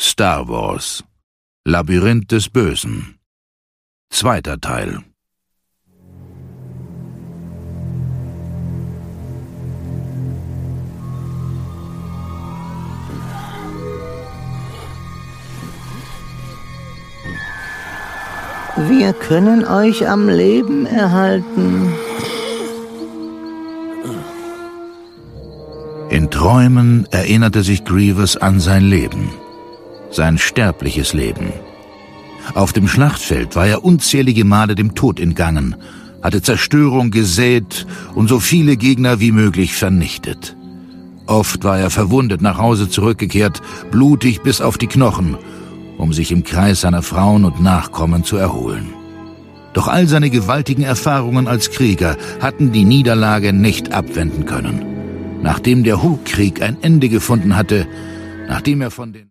Star Wars – Labyrinth des Bösen. 2. Teil. Wir können euch am Leben erhalten. In Träumen erinnerte sich Grievous an sein Leben. Sein sterbliches Leben. Auf dem Schlachtfeld war er unzählige Male dem Tod entgangen, hatte Zerstörung gesät und so viele Gegner wie möglich vernichtet. Oft war er verwundet nach Hause zurückgekehrt, blutig bis auf die Knochen, um sich im Kreis seiner Frauen und Nachkommen zu erholen. Doch all seine gewaltigen Erfahrungen als Krieger hatten die Niederlage nicht abwenden können. Nachdem der Hulk-Krieg ein Ende gefunden hatte, nachdem er von den